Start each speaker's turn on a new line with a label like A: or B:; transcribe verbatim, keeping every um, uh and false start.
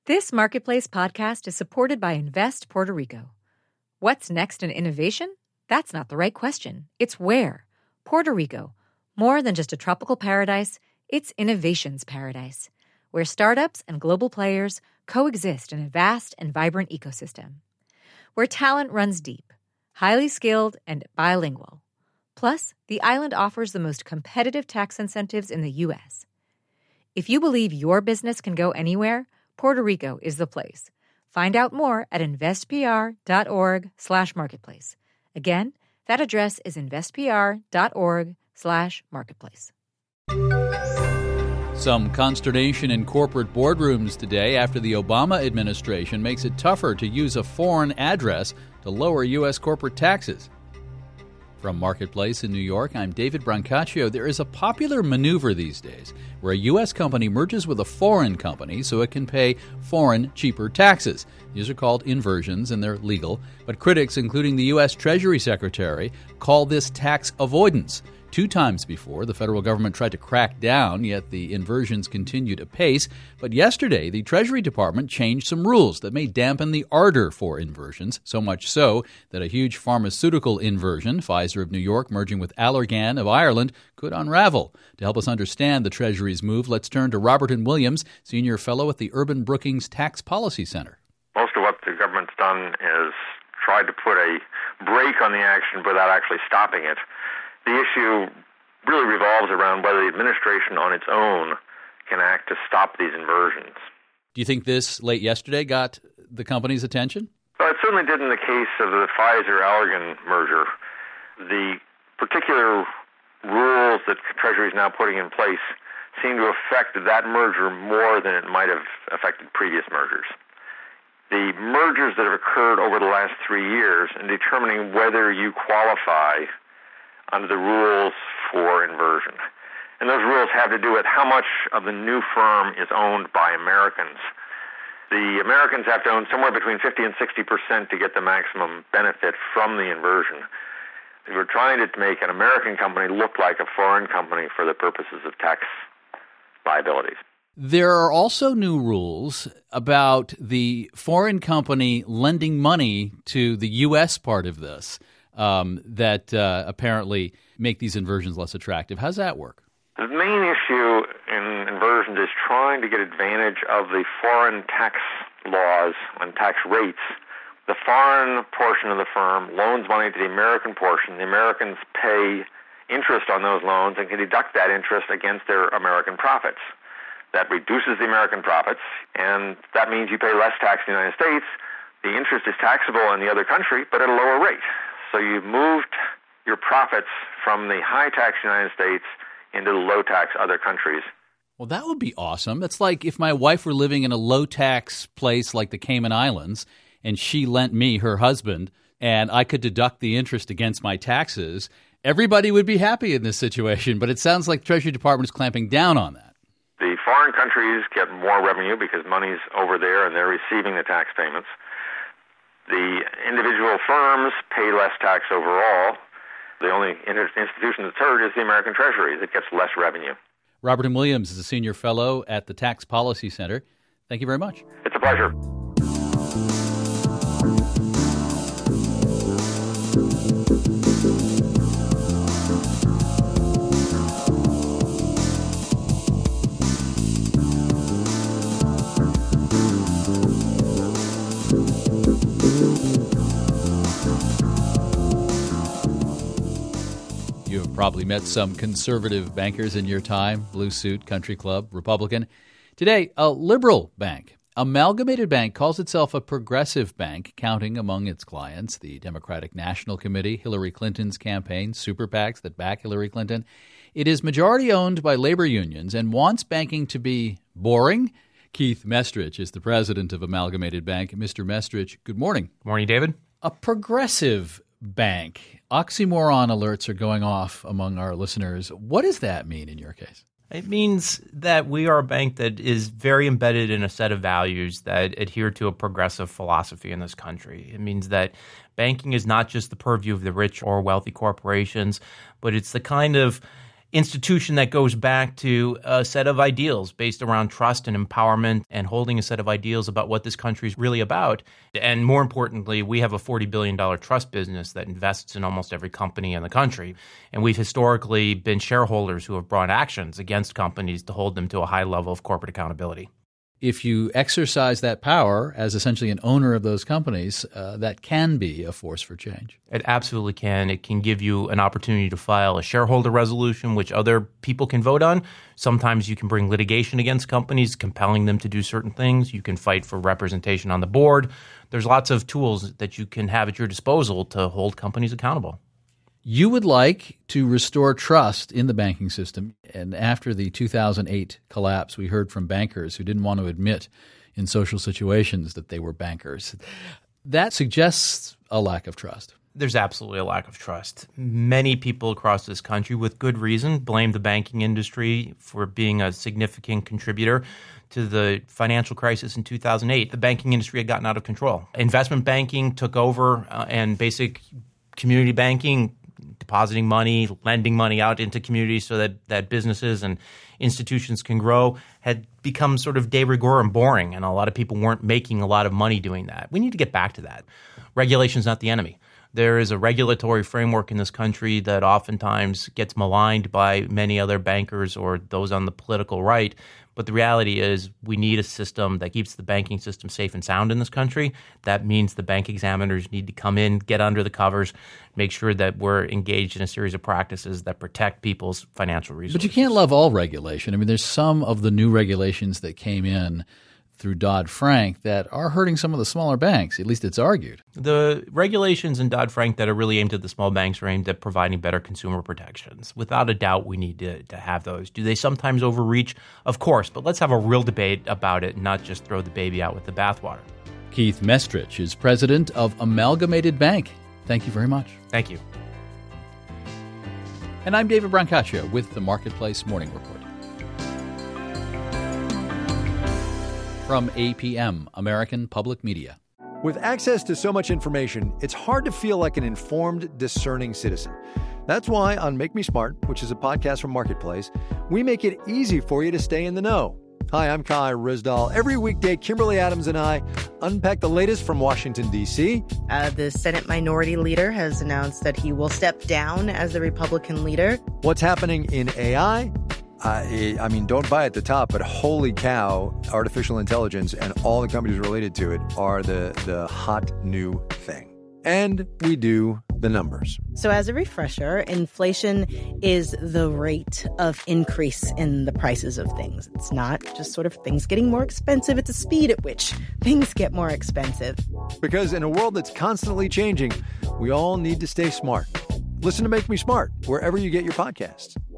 A: This Marketplace podcast is supported by Invest Puerto Rico. What's next in innovation? That's not the right question. It's where. Puerto Rico. More than just a tropical paradise, it's innovation's paradise, where startups and global players coexist in a vast and vibrant ecosystem. Where talent runs deep, highly skilled, and bilingual. Plus, the island offers the most competitive tax incentives in the U S. If you believe your business can go anywhere, Puerto Rico is the place. Find out more at investpr.org slash marketplace. Again, that address is investpr.org slash marketplace.
B: Some consternation in corporate boardrooms today after the Obama administration makes it tougher to use a foreign address to lower U S corporate taxes. From Marketplace in New York, I'm David Brancaccio. There is a popular maneuver these days where a U S company merges with a foreign company so it can pay foreign, cheaper taxes. These are called inversions, and they're legal. But critics, including the U S Treasury Secretary, call this tax avoidance. Two times before, the federal government tried to crack down, yet the inversions continued apace. But yesterday, the Treasury Department changed some rules that may dampen the ardor for inversions, so much so that a huge pharmaceutical inversion, Pfizer of New York merging with Allergan of Ireland, could unravel. To help us understand the Treasury's move, let's turn to Roberton Williams, Senior Fellow at the Urban Brookings Tax Policy Center.
C: Most of what the government's done is tried to put a brake on the action without actually stopping it. The issue really revolves around whether the administration on its own can act to stop these inversions.
B: Do you think this late yesterday got the company's attention?
C: Well, it certainly did in the case of the Pfizer-Allergan merger. The particular rules that Treasury is now putting in place seem to affect that merger more than it might have affected previous mergers. The mergers that have occurred over the last three years in determining whether you qualify under the rules for inversion. And those rules have to do with how much of the new firm is owned by Americans. The Americans have to own somewhere between fifty and sixty percent to get the maximum benefit from the inversion. We're trying to make an American company look like a foreign company for the purposes of tax liabilities.
B: There are also new rules about the foreign company lending money to the U S part of this. Um, that uh, apparently make these inversions less attractive. How's that work?
C: The main issue in inversions is trying to get advantage of the foreign tax laws and tax rates. The foreign portion of the firm loans money to the American portion. The Americans pay interest on those loans and can deduct that interest against their American profits. That reduces the American profits, and that means you pay less tax in the United States. The interest is taxable in the other country, but at a lower rate. So you've moved your profits from the high-tax United States into the low-tax other countries.
B: Well, that would be awesome. That's like if my wife were living in a low-tax place like the Cayman Islands, and she lent me her husband, and I could deduct the interest against my taxes. Everybody would be happy in this situation, but it sounds like the Treasury Department is clamping down on that.
C: The foreign countries get more revenue because money's over there and they're receiving the tax payments. The individual firms pay less tax overall. The only institution that's hurt is the American Treasury that gets less revenue.
B: Roberton Williams is a Senior Fellow at the Tax Policy Center. Thank you very much.
C: It's a pleasure.
B: Probably met some conservative bankers in your time, blue suit, country club, Republican. Today, a liberal bank. Amalgamated Bank calls itself a progressive bank, counting among its clients the Democratic National Committee, Hillary Clinton's campaign, super PACs that back Hillary Clinton. It is majority owned by labor unions and wants banking to be boring. Keith Mestrich is the president of Amalgamated Bank. Mister Mestrich, good morning.
D: Good morning, David.
B: A progressive bank. Oxymoron alerts are going off among our listeners. What does that mean in your case?
D: It means that we are a bank that is very embedded in a set of values that adhere to a progressive philosophy in this country. It means that banking is not just the purview of the rich or wealthy corporations, but it's the kind of institution that goes back to a set of ideals based around trust and empowerment and holding a set of ideals about what this country is really about. And more importantly, we have a forty billion dollars trust business that invests in almost every company in the country. And we've historically been shareholders who have brought actions against companies to hold them to a high level of corporate accountability.
B: If you exercise that power as essentially an owner of those companies, uh, that can be a force for change.
D: It absolutely can. It can give you an opportunity to file a shareholder resolution, which other people can vote on. Sometimes you can bring litigation against companies, compelling them to do certain things. You can fight for representation on the board. There's lots of tools that you can have at your disposal to hold companies accountable.
B: You would like to restore trust in the banking system. And after the two thousand eight collapse, we heard from bankers who didn't want to admit in social situations that they were bankers. That suggests a lack of trust.
D: There's absolutely a lack of trust. Many people across this country, with good reason, blame the banking industry for being a significant contributor to the financial crisis in two thousand eight. The banking industry had gotten out of control. Investment banking took over, uh, and basic community banking, depositing money, lending money out into communities so that, that businesses and institutions can grow, had become sort of de rigueur and boring, and a lot of people weren't making a lot of money doing that. We need to get back to that. Regulation is not the enemy. There is a regulatory framework in this country that oftentimes gets maligned by many other bankers or those on the political right. But the reality is we need a system that keeps the banking system safe and sound in this country. That means the bank examiners need to come in, get under the covers, make sure that we're engaged in a series of practices that protect people's financial resources.
B: But you can't love all regulation. I mean, there's some of the new regulations that came in through Dodd-Frank that are hurting some of the smaller banks. At least it's argued.
D: The regulations in Dodd-Frank that are really aimed at the small banks are aimed at providing better consumer protections. Without a doubt, we need to, to have those. Do they sometimes overreach? Of course, but let's have a real debate about it, not just throw the baby out with the bathwater.
B: Keith Mestrich is president of Amalgamated Bank. Thank you very much.
D: Thank you.
B: And I'm David Brancaccio with the Marketplace Morning Report. From A P M, American Public Media.
E: With access to so much information, it's hard to feel like an informed, discerning citizen. That's why on Make Me Smart, which is a podcast from Marketplace, we make it easy for you to stay in the know. Hi, I'm Kai Rizdal. Every weekday, Kimberly Adams and I unpack the latest from Washington, D C.
F: Uh, the Senate Minority Leader has announced that he will step down as the Republican leader.
E: What's happening in A I? Uh, I mean, don't buy at the top, but holy cow, artificial intelligence and all the companies related to it are the, the hot new thing. And we do the numbers.
F: So as a refresher, inflation is the rate of increase in the prices of things. It's not just sort of things getting more expensive. It's the speed at which things get more expensive.
E: Because in a world that's constantly changing, we all need to stay smart. Listen to Make Me Smart wherever you get your podcasts.